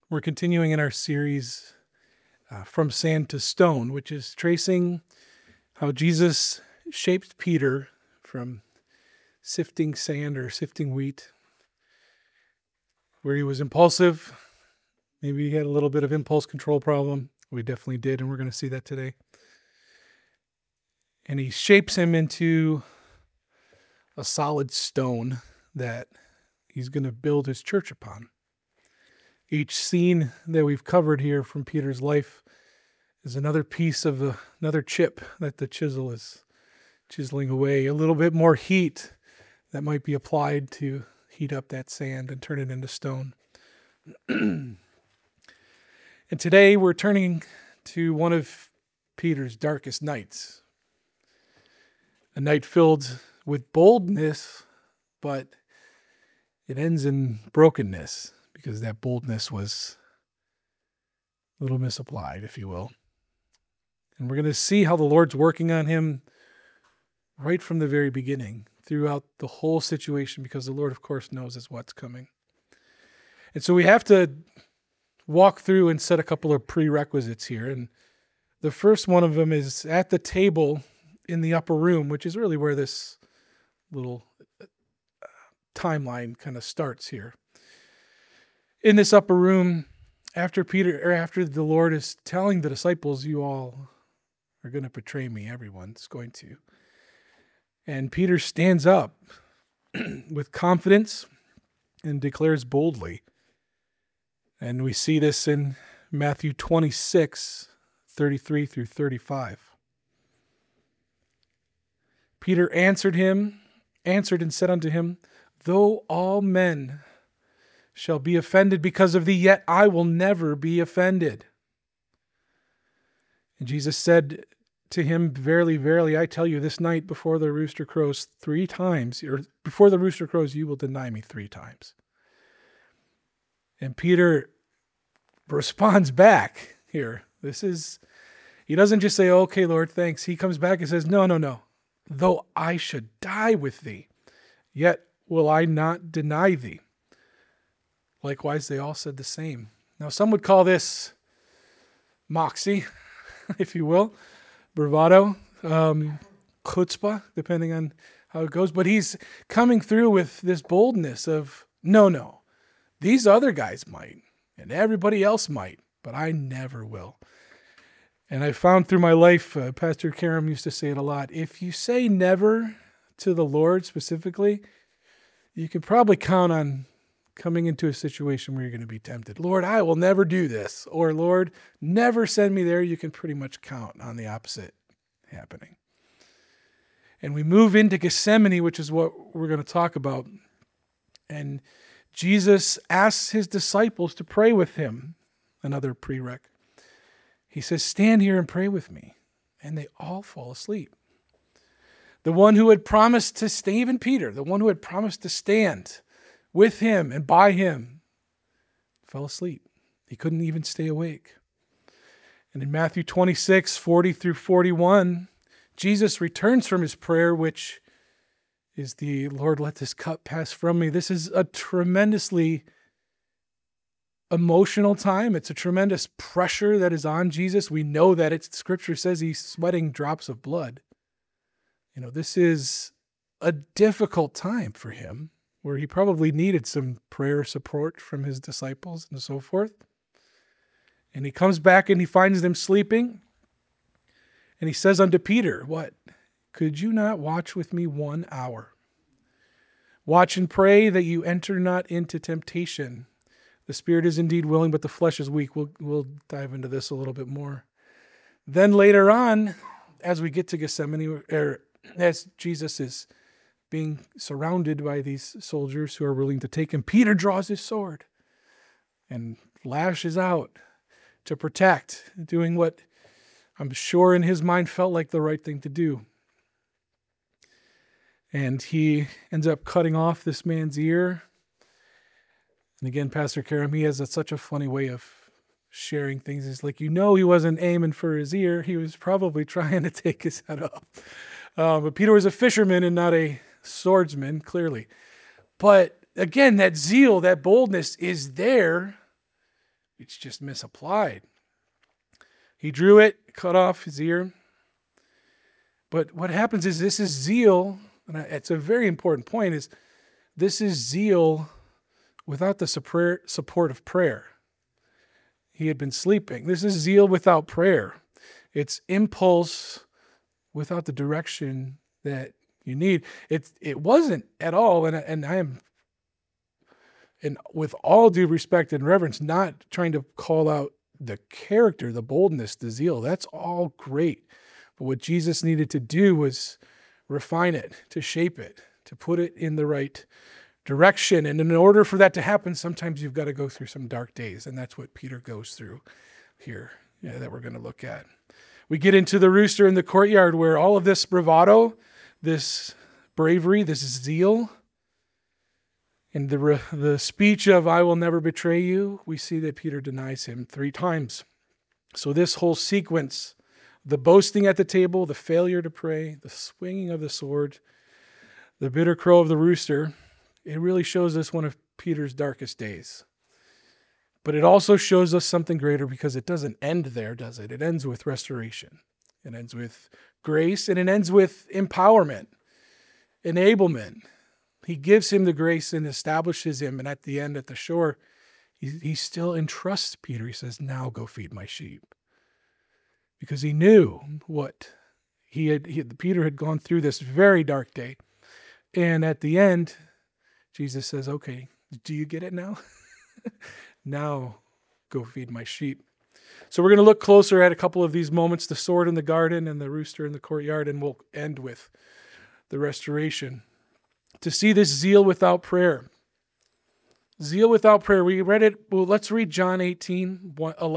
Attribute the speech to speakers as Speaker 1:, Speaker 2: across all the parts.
Speaker 1: We're continuing in our series From Sand to Stone, which is tracing how Jesus shaped Peter from sifting sand or sifting wheat, where he was impulsive. Maybe he had a little bit of impulse control problem. We definitely did, and we're going to see that today. And he shapes him into a solid stone that he's going to build his church upon. Each scene that we've covered here from Peter's life is another piece of another chip that the chisel is chiseling away. A little bit more heat that might be applied to heat up that sand and turn it into stone. And today we're turning to one of Peter's darkest nights. A night filled with boldness, but it ends in brokenness, because that boldness was a little misapplied, if you will. And we're going to see how the Lord's working on him right from the very beginning, throughout the whole situation, because the Lord, of course, knows what's coming. And so we have to walk through and set a couple of prerequisites here. And the first one of them is at the table in the upper room, which is really where this little timeline kind of starts here. In this upper room, after the Lord is telling the disciples, you all are going to betray me, everyone's going to. And Peter stands up with confidence and declares boldly. And we see this in Matthew 26, 33 through 35. Peter answered and said unto him, though all men shall be offended because of thee, yet I will never be offended. And Jesus said to him, verily, verily, I tell you, this night before the rooster crows 3 times, or before the rooster crows, you will deny me 3 times. And Peter responds back here. He doesn't just say, okay, Lord, thanks. He comes back and says, no. Though I should die with thee, yet will I not deny thee. Likewise, they all said the same. Now, some would call this moxie, if you will, bravado, chutzpah, depending on how it goes. But he's coming through with this boldness of, no, these other guys might, and everybody else might, but I never will. And I found through my life, Pastor Karam used to say it a lot, if you say never to the Lord specifically, you can probably count on coming into a situation where you're going to be tempted. Lord, I will never do this. Or Lord, never send me there. You can pretty much count on the opposite happening. And we move into Gethsemane, which is what we're going to talk about. And Jesus asks his disciples to pray with him. Another prereq. He says, stand here and pray with me. And they all fall asleep. The one who had promised to stay, even Peter, the one who had promised to stand with him and by him, fell asleep. He couldn't even stay awake. And in Matthew 26, 40 through 41, Jesus returns from his prayer, which is the Lord, let this cup pass from me. This is a tremendously emotional time. It's a tremendous pressure that is on Jesus. We know that Scripture says he's sweating drops of blood. This is a difficult time for him, where he probably needed some prayer support from his disciples and so forth. And he comes back and he finds them sleeping. And he says unto Peter, what? Could you not watch with me 1 hour? Watch and pray that you enter not into temptation. The spirit is indeed willing, but the flesh is weak. We'll dive into this a little bit more. Then later on, as we get to Gethsemane, as Jesus is being surrounded by these soldiers who are willing to take him, Peter draws his sword and lashes out to protect, doing what I'm sure in his mind felt like the right thing to do. And he ends up cutting off this man's ear. And again, Pastor Karam, he has such a funny way of sharing things. It's like, he wasn't aiming for his ear. He was probably trying to take his head off. But Peter was a fisherman and not a swordsman, clearly. But again, that zeal, that boldness is there It's just misapplied. He drew it, cut off his ear. But what happens is this is zeal, and it's a very important point, is this is zeal without the support of prayer. He had been sleeping. This is zeal without prayer. It's impulse without the direction that you need. It wasn't at all, and I am, and with all due respect and reverence, not trying to call out the character, the boldness, the zeal. That's all great. But what Jesus needed to do was refine it, to shape it, to put it in the right direction. And in order for that to happen, sometimes you've got to go through some dark days. And that's what Peter goes through here, that we're going to look at. We get into the rooster in the courtyard where all of this bravado, this bravery, this zeal, and the speech of "I will never betray you," we see that Peter denies him 3 times. So this whole sequence, the boasting at the table, the failure to pray, the swinging of the sword, the bitter crow of the rooster, it really shows us one of Peter's darkest days. But it also shows us something greater because it doesn't end there, does it? It ends with restoration. It ends with grace, and it ends with empowerment, enablement. He gives him the grace and establishes him, and at the end, at the shore, he still entrusts Peter. He says, "Now go feed my sheep." Because he knew what Peter had gone through this very dark day. And at the end, Jesus says, "Okay, do you get it now? Now go feed my sheep." So we're going to look closer at a couple of these moments, the sword in the garden and the rooster in the courtyard, and we'll end with the restoration. To see this zeal without prayer. Zeal without prayer. We read it. Well, let's read John 18,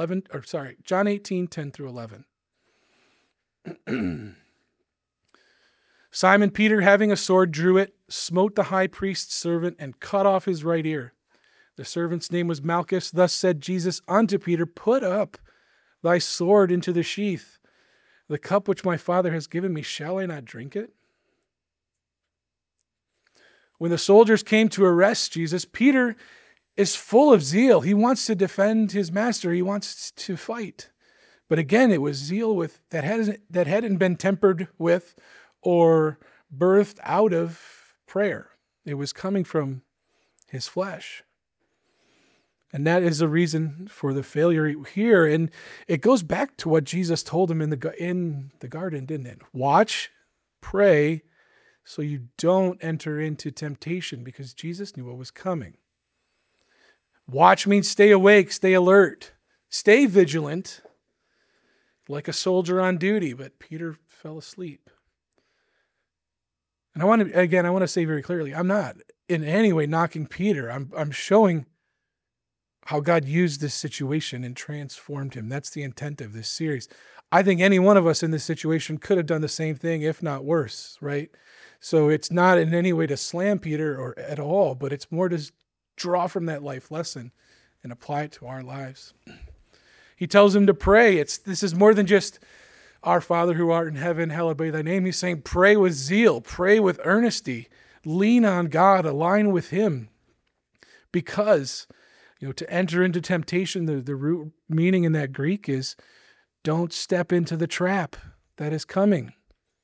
Speaker 1: 10 through 11. Simon Peter, having a sword, drew it, smote the high priest's servant, and cut off his right ear. The servant's name was Malchus. Thus said Jesus unto Peter, "Put up thy sword into the sheath. The cup which my Father has given me, shall I not drink it?" When the soldiers came to arrest Jesus, Peter is full of zeal. He wants to defend his master. He wants to fight. But again, it was zeal that hadn't been tempered with or birthed out of prayer. It was coming from his flesh. And that is the reason for the failure here. And it goes back to what Jesus told him in the garden, didn't it? Watch, pray, so you don't enter into temptation, because Jesus knew what was coming. Watch means stay awake, stay alert, stay vigilant, like a soldier on duty, but Peter fell asleep. And I want to say very clearly, I'm not in any way knocking Peter. I'm showing how God used this situation and transformed him. That's the intent of this series. I think any one of us in this situation could have done the same thing, if not worse, right? So it's not in any way to slam Peter or at all, but it's more to draw from that life lesson and apply it to our lives. He tells him to pray. This is more than just "Our Father who art in heaven, hallowed be thy name." He's saying pray with zeal, pray with earnesty, lean on God, align with him. Because, to enter into temptation, the root meaning in that Greek is don't step into the trap that is coming.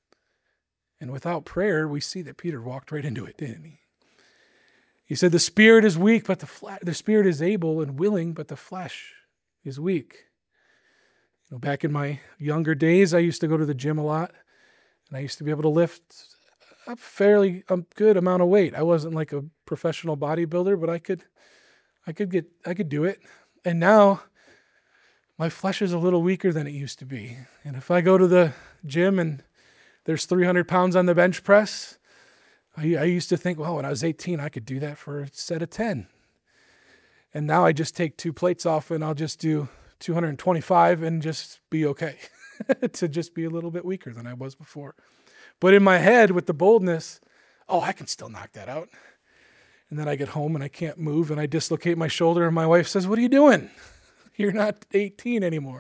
Speaker 1: And without prayer, we see that Peter walked right into it, didn't he? He said, "The spirit is weak, but the spirit is able and willing, but the flesh is weak." Back in my younger days, I used to go to the gym a lot, and I used to be able to lift a fairly good amount of weight. I wasn't like a professional bodybuilder, but I could do it. And now my flesh is a little weaker than it used to be. And if I go to the gym and there's 300 pounds on the bench press, I used to think, well, when I was 18, I could do that for a set of 10. And now I just take 2 plates off and I'll just do 225 and just be okay. To just be a little bit weaker than I was before. But in my head, with the boldness, I can still knock that out. And then I get home and I can't move and I dislocate my shoulder and my wife says, "What are you doing? You're not 18 anymore."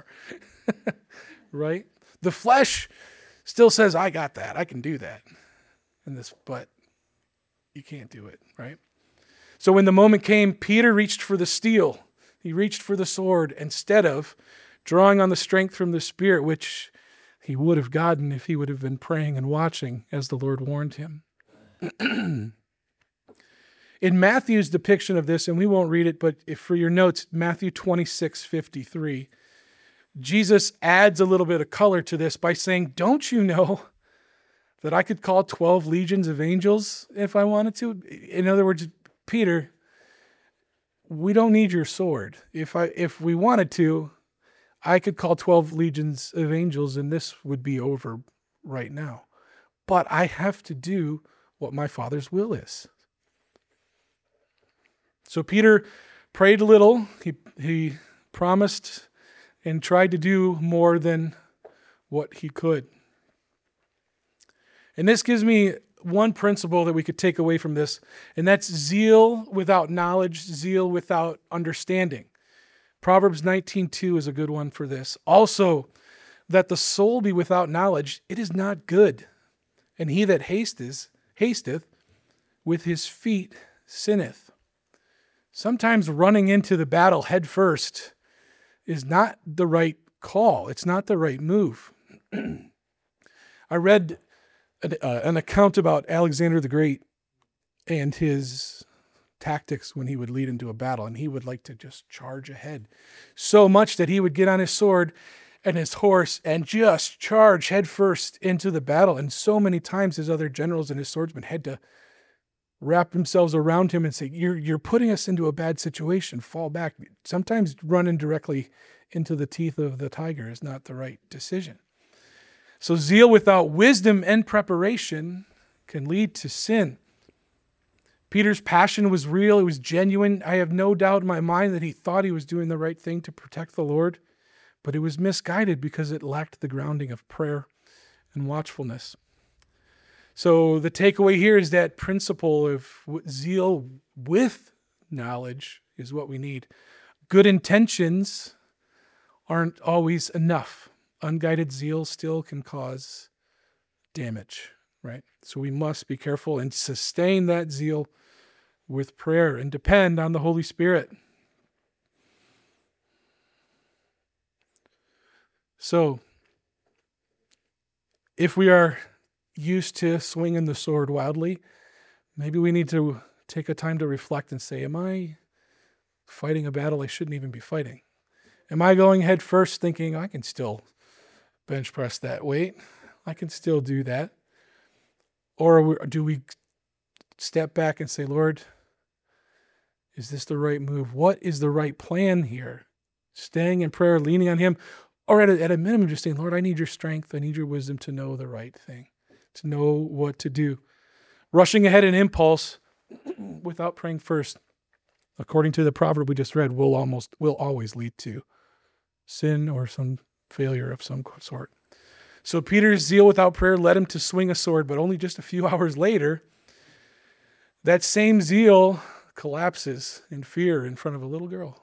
Speaker 1: Right? The flesh still says, "I got that. I can do that." But you can't do it, right? So when the moment came, Peter reached for the steel. He reached for the sword instead of drawing on the strength from the Spirit, which he would have gotten if he would have been praying and watching as the Lord warned him. In Matthew's depiction of this, and we won't read it, but if for your notes, Matthew 26:53, Jesus adds a little bit of color to this by saying, don't you know that I could call 12 legions of angels if I wanted to? In other words, Peter, we don't need your sword. If we wanted to, I could call 12 legions of angels and this would be over right now. But I have to do what my Father's will is. So Peter prayed a little. He promised and tried to do more than what he could. And this gives me one principle that we could take away from this, and that's zeal without knowledge, zeal without understanding. Proverbs 19:2 is a good one for this. Also, that the soul be without knowledge, it is not good. And he that hasteth with his feet sinneth. Sometimes running into the battle head first is not the right call. It's not the right move. I read an account about Alexander the Great and his tactics when he would lead into a battle, and he would like to just charge ahead so much that he would get on his sword and his horse and just charge head first into the battle. And so many times his other generals and his swordsmen had to wrap themselves around him and say, you're putting us into a bad situation, fall back. Sometimes running directly into the teeth of the tiger is not the right decision. So zeal without wisdom and preparation can lead to sin. Peter's passion was real. It was genuine. I have no doubt in my mind that he thought he was doing the right thing to protect the Lord, but it was misguided because it lacked the grounding of prayer and watchfulness. So the takeaway here is that principle of zeal with knowledge is what we need. Good intentions aren't always enough. Unguided zeal still can cause damage, right? So we must be careful and sustain that zeal with prayer and depend on the Holy Spirit. So if we are used to swinging the sword wildly, maybe we need to take a time to reflect and say, am I fighting a battle I shouldn't even be fighting? Am I going head first thinking I can still bench press that weight? I can still do that. Or do we step back and say, Lord, is this the right move? What is the right plan here? Staying in prayer, leaning on him, or at a minimum just saying, Lord, I need your strength. I need your wisdom to know the right thing, to know what to do. Rushing ahead in impulse without praying first, according to the proverb we just read, will always lead to sin or some failure of some sort. So Peter's zeal without prayer led him to swing a sword, but only just a few hours later, that same zeal collapses in fear in front of a little girl.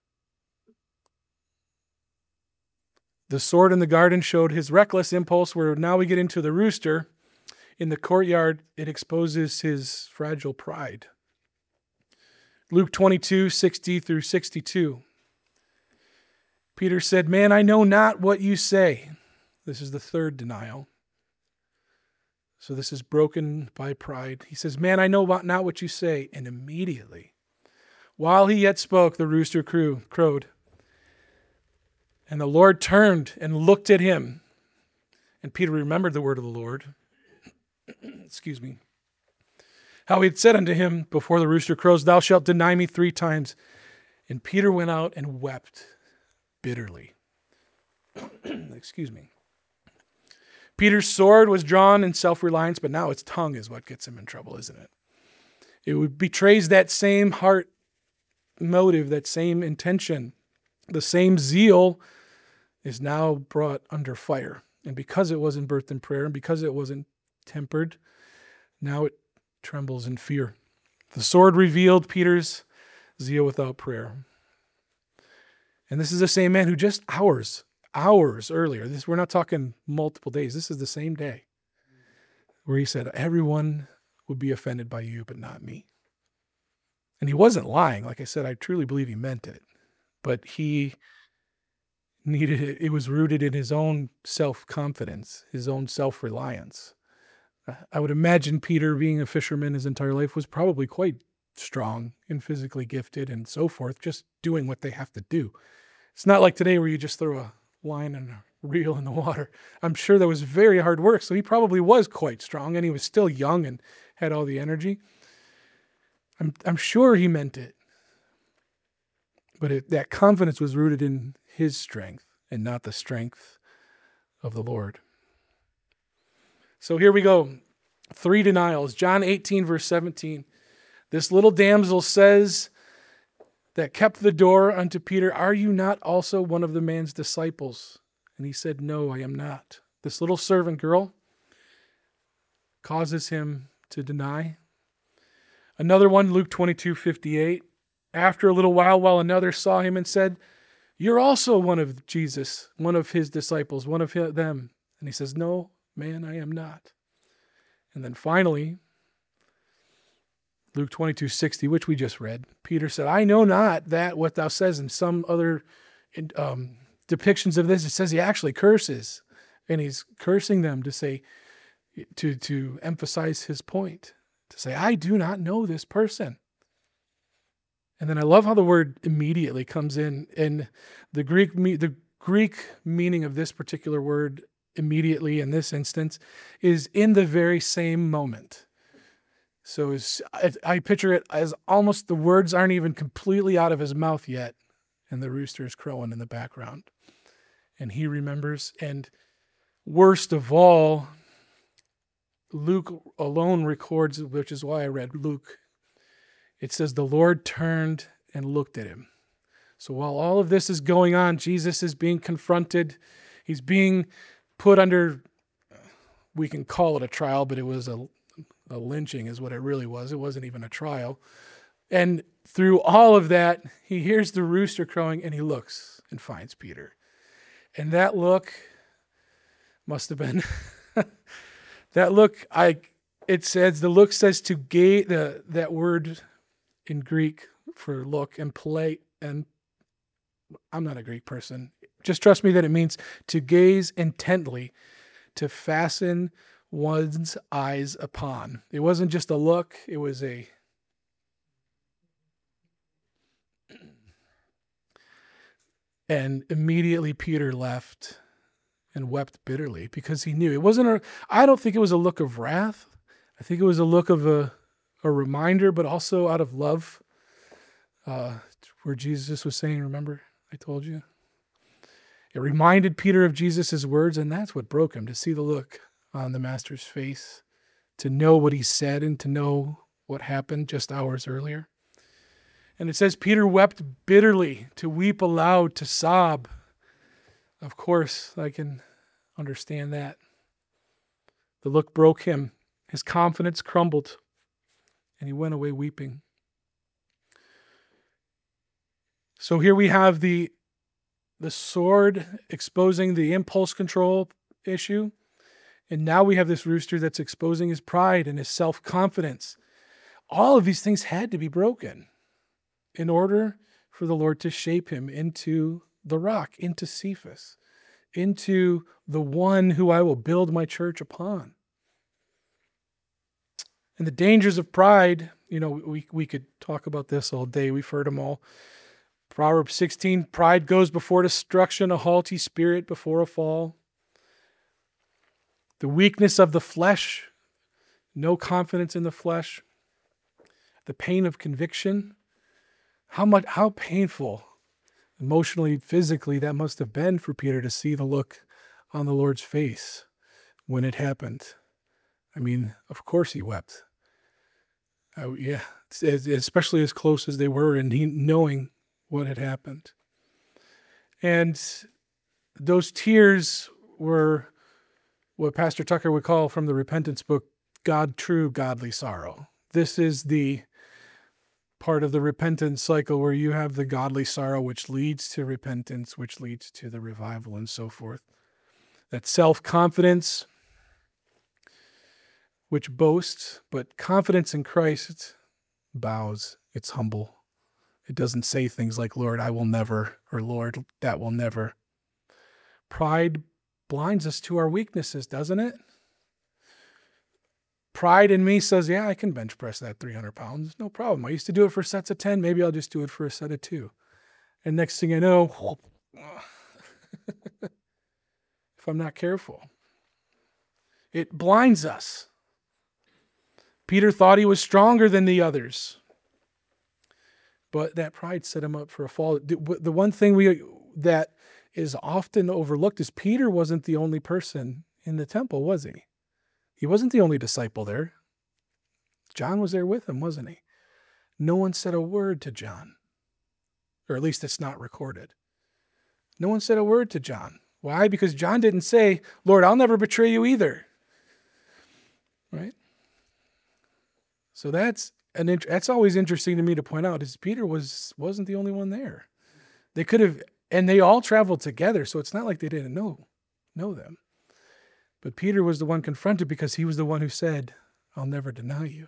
Speaker 1: The sword in the garden showed his reckless impulse, where now we get into the rooster. In the courtyard, it exposes his fragile pride. Luke 22:60-62. Peter said, man, I know not what you say. This is the third denial. So this is broken by pride. He says, man, I know not what you say. And immediately, while he yet spoke, the rooster crowed. And the Lord turned and looked at him. And Peter remembered the word of the Lord. Excuse me. How he had said unto him before the rooster crows, thou shalt deny me 3 times. And Peter went out and wept bitterly. Excuse me. Peter's sword was drawn in self-reliance, but now its tongue is what gets him in trouble, isn't it? It betrays that same heart motive, that same intention. The same zeal is now brought under fire. And because it wasn't birthed in prayer, and because it wasn't tempered, now it trembles in fear. The sword revealed Peter's zeal without prayer. And this is the same man who just hours earlier, we're not talking multiple days, this is the same day, where he said, everyone would be offended by you, but not me. And he wasn't lying. Like I said, I truly believe he meant it. but he needed it. It was rooted in his own self-confidence, his own self-reliance. I would imagine Peter, being a fisherman his entire life, was probably quite strong and physically gifted and so forth, just doing what they have to do. It's not like today where you just throw a line and a reel in the water. I'm sure that was very hard work, so he probably was quite strong, and he was still young and had all the energy. I'm sure he meant it. But that confidence was rooted in his strength and not the strength of the Lord. So here we go. 3 denials. John 18, verse 17. This little damsel says that kept the door unto Peter, "Are you not also one of the man's disciples?" And he said, "No, I am not." This little servant girl causes him to deny. Another one, Luke 22:58. After a little while another saw him and said, "You're also one of Jesus, one of his disciples, one of them." And he says, "No, man, I am not." And then finally, Luke 22:60, which we just read, Peter said, "I know not that what thou says." In some other depictions of this, it says he actually curses, and he's cursing them to say, to emphasize his point, to say, "I do not know this person." And then I love how the word immediately comes in. And the Greek meaning of this particular word, immediately, in this instance, is in the very same moment. So I picture it as almost the words aren't even completely out of his mouth yet, and the rooster is crowing in the background. And he remembers. And worst of all, Luke alone records, which is why I read Luke. It says the Lord turned and looked at him. So while all of this is going on, Jesus is being confronted. He's being put under, we can call it a trial, but it was a lynching is what it really was. It wasn't even a trial. And through all of that, he hears the rooster crowing, and he looks and finds Peter. And that look must have been, that look, it says, the look says to gaze, that word in Greek for look and play, and I'm not a Greek person. Just trust me that it means to gaze intently, to fasten one's eyes upon. It wasn't just a look, it was a and immediately Peter left and wept bitterly because he knew it wasn't I don't think it was a look of wrath. I think it was a look of a reminder, but also out of love, where Jesus was saying, "Remember, I told you." It reminded Peter of Jesus' words, and that's what broke him, to see the look on the Master's face, to know what he said and to know what happened just hours earlier. And it says Peter wept bitterly, to weep aloud, to sob. Of course, I can understand that. The look broke him. His confidence crumbled, and he went away weeping. So here we have the sword exposing the impulse control issue. And now we have this rooster that's exposing his pride and his self-confidence. All of these things had to be broken in order for the Lord to shape him into the rock, into Cephas, into the one who I will build my church upon. And the dangers of pride, we could talk about this all day. We've heard them all. Proverbs 16, pride goes before destruction, a haughty spirit before a fall. The weakness of the flesh, no confidence in the flesh. The pain of conviction. How painful, emotionally, physically, that must have been for Peter to see the look on the Lord's face when it happened. I mean, of course he wept. Especially as close as they were, and he knowing what had happened. And those tears were what Pastor Tucker would call, from the repentance book, true godly sorrow. This is the part of the repentance cycle where you have the godly sorrow, which leads to repentance, which leads to the revival, and so forth. That self-confidence, which boasts, but confidence in Christ bows. It's humble. It doesn't say things like, Lord, I will never, or Lord, that will never. Pride blinds us to our weaknesses, doesn't it? Pride in me says, yeah, I can bench press that 300 pounds. No problem. I used to do it for sets of 10. Maybe I'll just do it for a set of 2. And next thing I know, if I'm not careful, it blinds us. Peter thought he was stronger than the others, but that pride set him up for a fall. The one thing that is often overlooked is Peter wasn't the only person in the temple, was he? He wasn't the only disciple there. John was there with him, wasn't he? No one said a word to John, or at least it's not recorded. No one said a word to John. Why? Because John didn't say, Lord, I'll never betray you either. Right? So that's always interesting to me to point out, is Peter wasn't the only one there. They could have, and they all traveled together, so it's not like they didn't know them. But Peter was the one confronted because he was the one who said, I'll never deny you.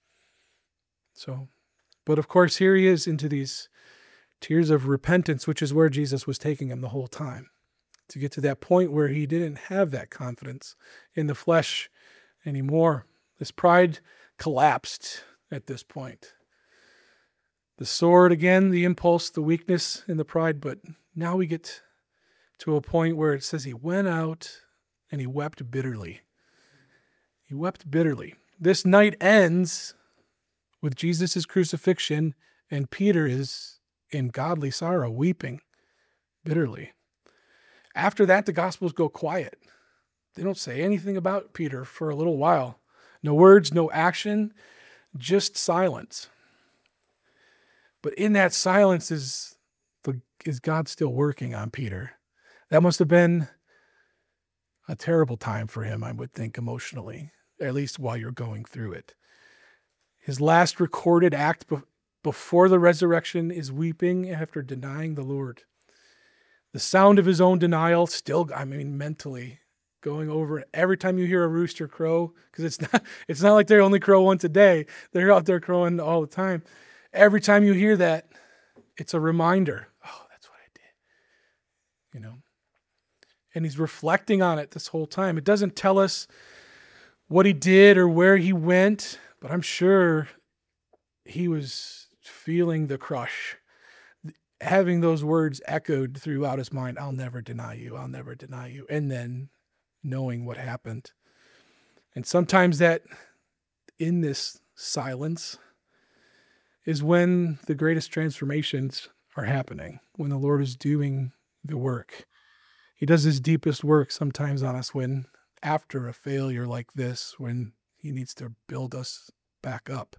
Speaker 1: So, but of course, here he is into these tears of repentance, which is where Jesus was taking him the whole time, to get to that point where he didn't have that confidence in the flesh anymore. This pride collapsed at this point. The sword, again, the impulse, the weakness, and the pride, but now we get to a point where it says he went out and he wept bitterly. He wept bitterly. This night ends with Jesus' crucifixion, and Peter is in godly sorrow, weeping bitterly. After that, the Gospels go quiet. They don't say anything about Peter for a little while. No words, no action, just silence. But in that silence is God still working on Peter. That must have been a terrible time for him, I would think, emotionally, at least while you're going through it. His last recorded act before the resurrection is weeping after denying the Lord. The sound of his own denial still, mentally going over it. Every time you hear a rooster crow, because it's not like they only crow once a day. They're out there crowing all the time. Every time you hear that, it's a reminder. Oh, that's what I did. And he's reflecting on it this whole time. It doesn't tell us what he did or where he went, but I'm sure he was feeling the crush, having those words echoed throughout his mind. I'll never deny you. I'll never deny you. And then knowing what happened. And sometimes that in this silence is when the greatest transformations are happening, when the Lord is doing the work. He does his deepest work sometimes on us when after a failure like this, when he needs to build us back up.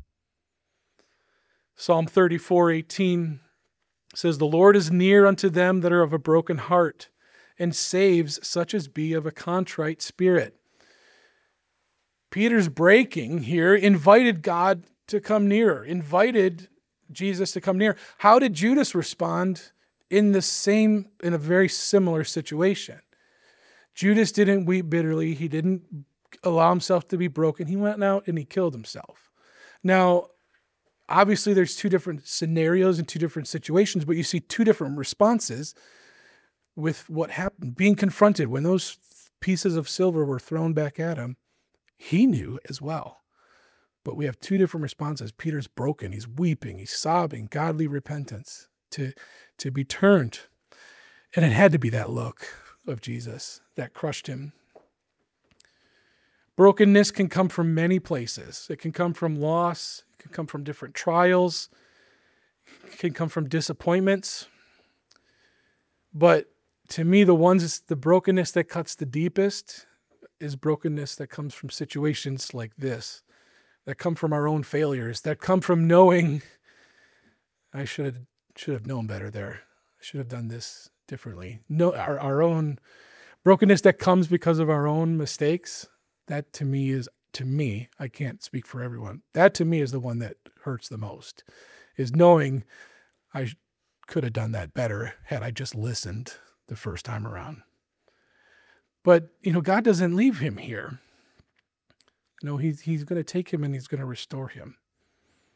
Speaker 1: Psalm 34:18 says, the Lord is near unto them that are of a broken heart, and saves such as be of a contrite spirit. Peter's breaking here invited God to come nearer, invited Jesus to come near. How did Judas respond in a very similar situation? Judas didn't weep bitterly. He didn't allow himself to be broken. He went out and he killed himself. Now, obviously there's 2 different scenarios and 2 different situations, but you see 2 different responses with what happened. Being confronted when those pieces of silver were thrown back at him, he knew as well. But we have 2 different responses. Peter's broken. He's weeping. He's sobbing. Godly repentance to be turned. And it had to be that look of Jesus that crushed him. Brokenness can come from many places. It can come from loss. It can come from different trials. It can come from disappointments. But to me, the brokenness that cuts the deepest is brokenness that comes from situations like this, that come from our own failures, that come from knowing I should have known better there. I should have done this differently. No, our own brokenness that comes because of our own mistakes. That to me, I can't speak for everyone. That to me is the one that hurts the most, is knowing I could have done that better had I just listened the first time around. But, God doesn't leave him here. He's going to take him and he's going to restore him.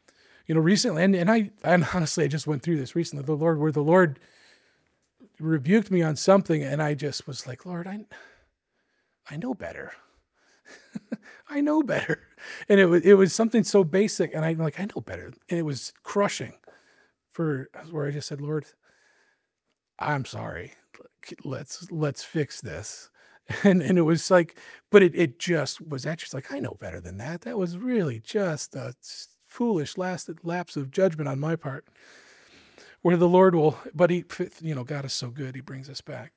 Speaker 1: Recently, and honestly, I just went through this recently. The Lord rebuked me on something, and I just was like, Lord, I know better. I know better. And it was something so basic, and I'm like, I know better. And it was crushing where I just said, Lord, I'm sorry. Let's fix this. And it was like, but it just was actually like, I know better than that. That was really just a foolish lapse of judgment on my part. Where the Lord but he, God is so good, he brings us back.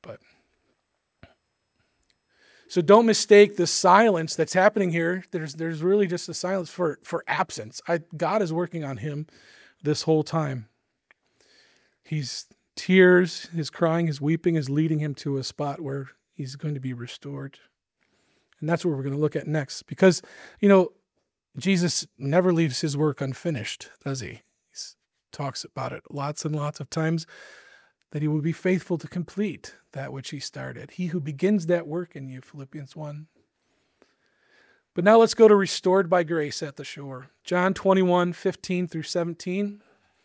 Speaker 1: So don't mistake the silence that's happening here. There's really just a silence for absence. God is working on him this whole time. His tears, his crying, his weeping is leading him to a spot where he's going to be restored. And that's what we're going to look at next. Because, Jesus never leaves his work unfinished, does he? He talks about it lots and lots of times, that he will be faithful to complete that which he started. He who begins that work in you, Philippians 1. But now let's go to restored by grace at the shore. John 21:15 through 17.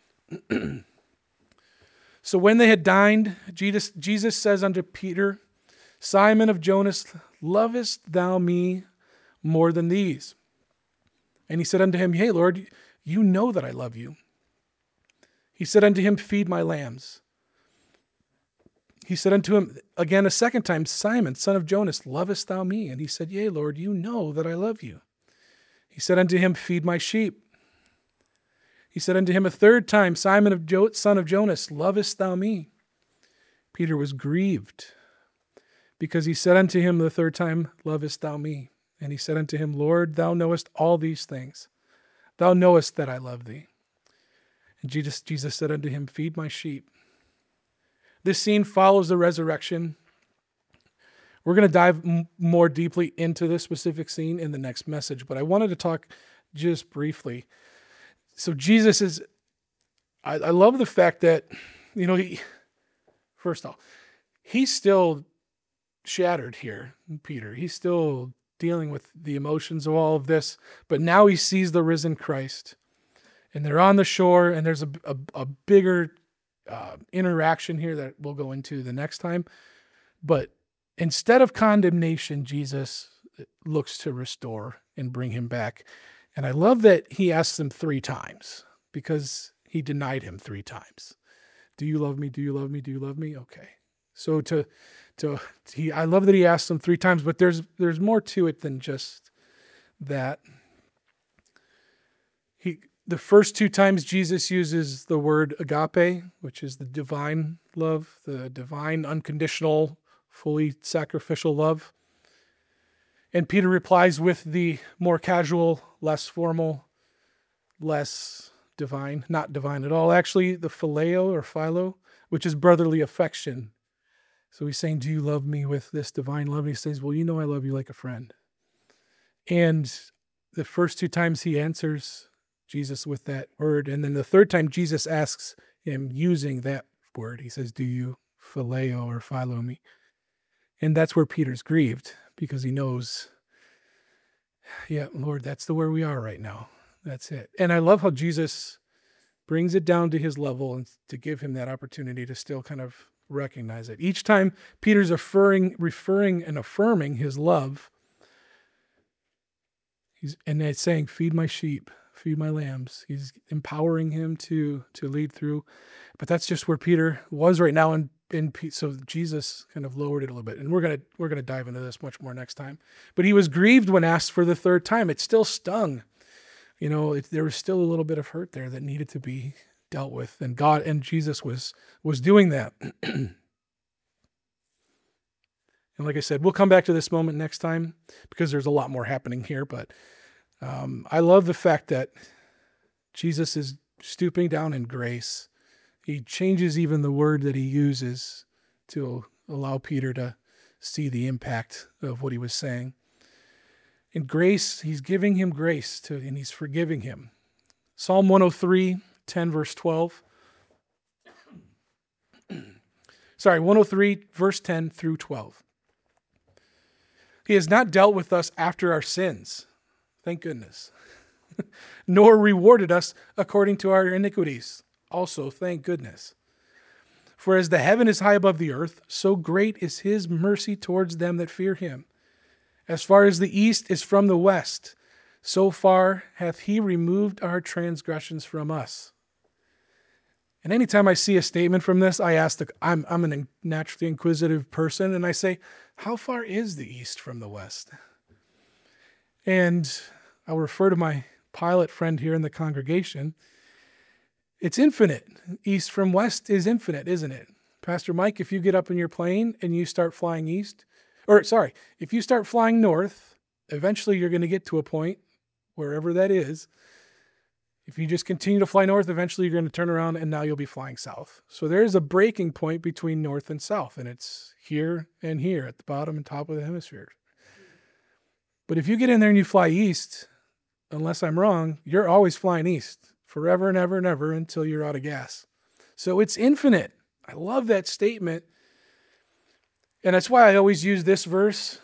Speaker 1: So when they had dined, Jesus says unto Peter, Simon of Jonas, lovest thou me more than these? And he said unto him, Yea, Lord, you know that I love you. He said unto him, Feed my lambs. He said unto him again a second time, Simon, son of Jonas, lovest thou me? And he said, Yea, Lord, you know that I love you. He said unto him, Feed my sheep. He said unto him a third time, Simon, son of Jonas, lovest thou me? Peter was grieved, because he said unto him the third time, Lovest thou me? And he said unto him, Lord, thou knowest all these things. Thou knowest that I love thee. And Jesus said unto him, Feed my sheep. This scene follows the resurrection. We're going to dive more deeply into this specific scene in the next message, but I wanted to talk just briefly. So Jesus is, I love the fact that, first off, he's still shattered here, Peter. He's still dealing with the emotions of all of this, but now he sees the risen Christ. And they're on the shore, and there's a bigger interaction here that we'll go into the next time. But instead of condemnation, Jesus looks to restore and bring him back. And I love that he asks him 3 times, because he denied him 3 times. Do you love me? Do you love me? Do you love me? Okay. So I love that he asked him 3 times, but there's more to it than just that. The first 2 times Jesus uses the word agape, which is the divine love, the divine, unconditional, fully sacrificial love. And Peter replies with the more casual, less formal, less divine, not divine at all, actually, the phileo or philo, which is brotherly affection. So he's saying, do you love me with this divine love? And he says, well, I love you like a friend. And the first 2 times he answers Jesus with that word. And then the third time Jesus asks him using that word, he says, do you phileo or philo me? And that's where Peter's grieved, because he knows, yeah, Lord, that's where we are right now. That's it. And I love how Jesus brings it down to his level and to give him that opportunity to still kind of recognize it. Each time Peter's referring and affirming his love, and it's saying, feed my sheep, feed my lambs. He's empowering him to lead through. But that's just where Peter was right now. So Jesus kind of lowered it a little bit. And we're gonna dive into this much more next time. But he was grieved when asked for the 3rd time. It still stung. There was still a little bit of hurt there that needed to be dealt with. And God and Jesus was doing that. And like I said, we'll come back to this moment next time, because there's a lot more happening here. But I love the fact that Jesus is stooping down in grace. He changes even the word that he uses to allow Peter to see the impact of what he was saying. In grace, he's giving him grace and he's forgiving him. Psalm 103, 10 verse 12. 103 verse 10 through 12. He has not dealt with us after our sins. Thank goodness. nor rewarded us according to our iniquities. Also, thank goodness. For as the heaven is high above the earth, so great is his mercy towards them that fear him. As far as the east is from the west, so far hath he removed our transgressions from us. And anytime I see a statement from this, I ask, I'm a naturally inquisitive person, and I say, how far is the east from the west? And I'll refer to my pilot friend here in the congregation. It's infinite. East from west is infinite, isn't it? Pastor Mike, if you get up in your plane and you start flying if you start flying north, eventually you're going to get to a point, wherever that is. If you just continue to fly north, eventually you're going to turn around and now you'll be flying south. So there is a breaking point between north and south, and it's here and here at the bottom and top of the hemisphere. But if you get in there and you fly east, unless I'm wrong, you're always flying east forever and ever and ever until you're out of gas. So it's infinite. I love that statement. And that's why I always use this verse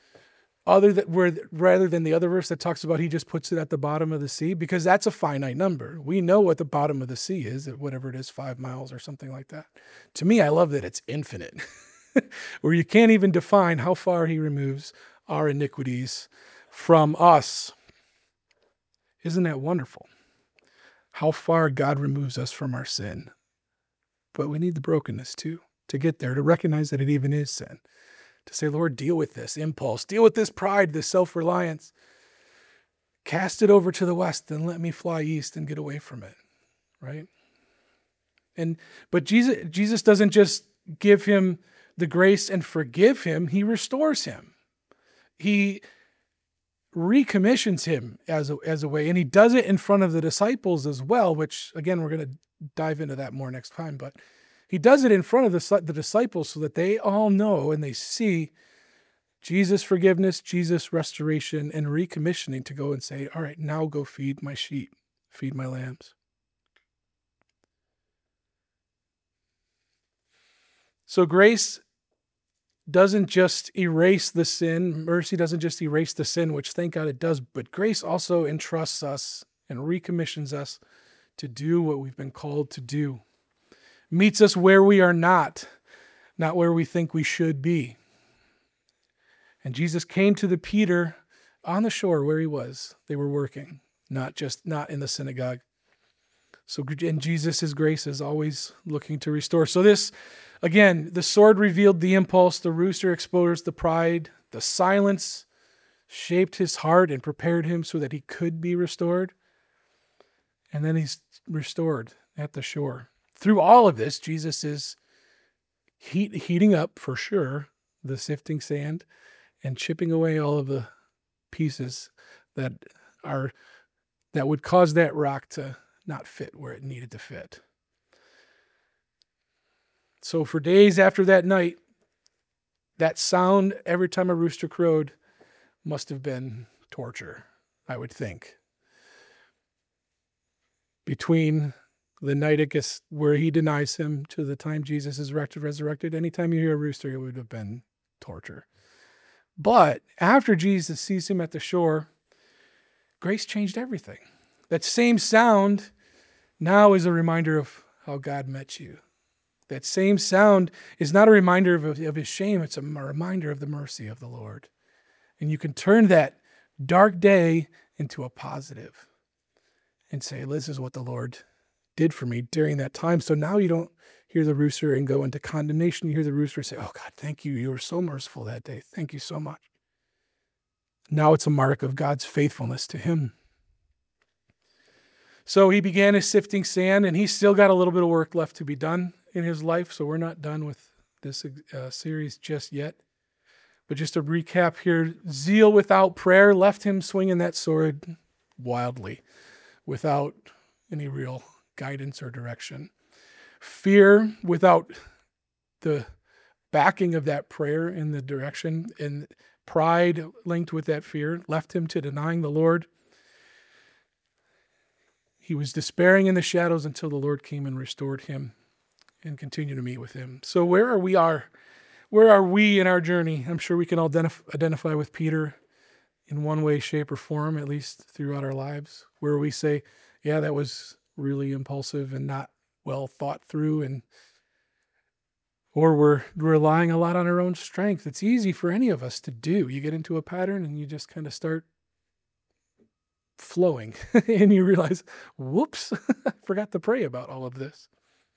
Speaker 1: rather than the other verse that talks about he just puts it at the bottom of the sea, because that's a finite number. We know what the bottom of the sea is, at whatever it is, 5 miles or something like that. To me, I love that it's infinite, where you can't even define how far he removes our iniquities from us. Isn't that wonderful? How far God removes us from our sin. But we need the brokenness too, to get there, to recognize that it even is sin. To say, Lord, deal with this impulse, deal with this pride, this self-reliance. Cast it over to the west and let me fly east and get away from it, right? But Jesus doesn't just give him the grace and forgive him, he restores him. He recommissions him as a way, and he does it in front of the disciples as well, which, again, we're going to dive into that more next time, but he does it in front of the disciples so that they all know and they see Jesus' forgiveness, Jesus' restoration, and recommissioning to go and say, all right, now go feed my sheep, feed my lambs. So grace doesn't just erase the sin. Mercy doesn't just erase the sin, which thank God it does, but grace also entrusts us and recommissions us to do what we've been called to do. Meets us where we are not where we think we should be. And Jesus came to the Peter on the shore where he was. They were working, not in the synagogue. So, and Jesus' grace is always looking to restore. So this, again, the sword revealed the impulse, the rooster exposed the pride, the silence shaped his heart and prepared him so that he could be restored. And then he's restored at the shore. Through all of this, Jesus is heating up, for sure, the sifting sand and chipping away all of the pieces that would cause that rock to not fit where it needed to fit. So for days after that night, that sound every time a rooster crowed must have been torture, I would think. Between the night where he denies him to the time Jesus is resurrected, anytime you hear a rooster, it would have been torture. But after Jesus sees him at the shore, grace changed everything. That same sound now is a reminder of how God met you. That same sound is not a reminder of his shame, it's a reminder of the mercy of the Lord. And you can turn that dark day into a positive and say, this is what the Lord did for me during that time. So now you don't hear the rooster and go into condemnation. You hear the rooster say, oh God, thank you. You were so merciful that day. Thank you so much. Now it's a mark of God's faithfulness to him. So he began his sifting sand, and he's still got a little bit of work left to be done in his life. So we're not done with this series just yet. But just to recap here, zeal without prayer left him swinging that sword wildly without any real guidance or direction. Fear without the backing of that prayer in the direction, and pride linked with that fear left him to denying the Lord. He was despairing in the shadows until the Lord came and restored him and continued to meet with him. So where are we in our journey? I'm sure we can identify with Peter in one way, shape, or form, at least throughout our lives, where we say, yeah, that was really impulsive and not well thought through, or we're relying a lot on our own strength. It's easy for any of us to do. You get into a pattern and you just kind of start flowing and you realize, whoops, I forgot to pray about all of this.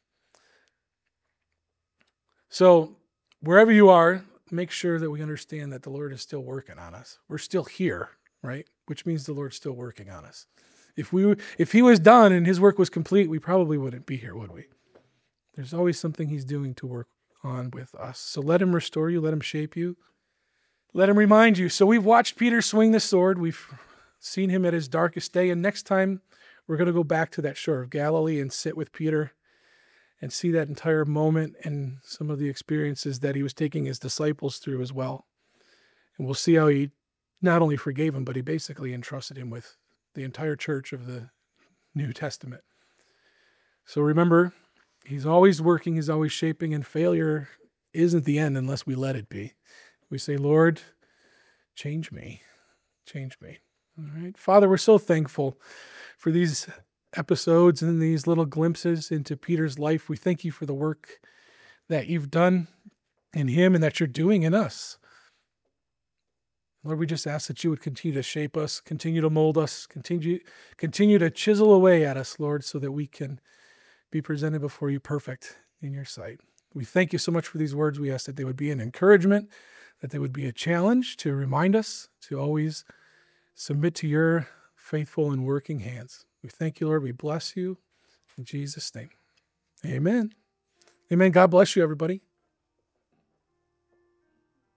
Speaker 1: So wherever you are, make sure that we understand that the Lord is still working on us. We're still here, right? Which means the Lord's still working on us. If he was done and his work was complete, we probably wouldn't be here, would we? There's always something he's doing to work on with us. So let him restore you, let him shape you, let him remind you. So we've watched Peter swing the sword. We've seen him at his darkest day. And next time we're going to go back to that shore of Galilee and sit with Peter and see that entire moment and some of the experiences that he was taking his disciples through as well. And we'll see how he not only forgave him, but he basically entrusted him with the entire church of the New Testament. So remember, he's always working, he's always shaping, and failure isn't the end unless we let it be. We say, Lord, change me. Change me. All right. Father, we're so thankful for these episodes and these little glimpses into Peter's life. We thank you for the work that you've done in him and that you're doing in us. Lord, we just ask that you would continue to shape us, continue to mold us, continue to chisel away at us, Lord, so that we can be presented before you perfect in your sight. We thank you so much for these words. We ask that they would be an encouragement, that they would be a challenge to remind us to always submit to your faithful and working hands. We thank you, Lord. We bless you in Jesus' name. Amen. Amen. God bless you, everybody.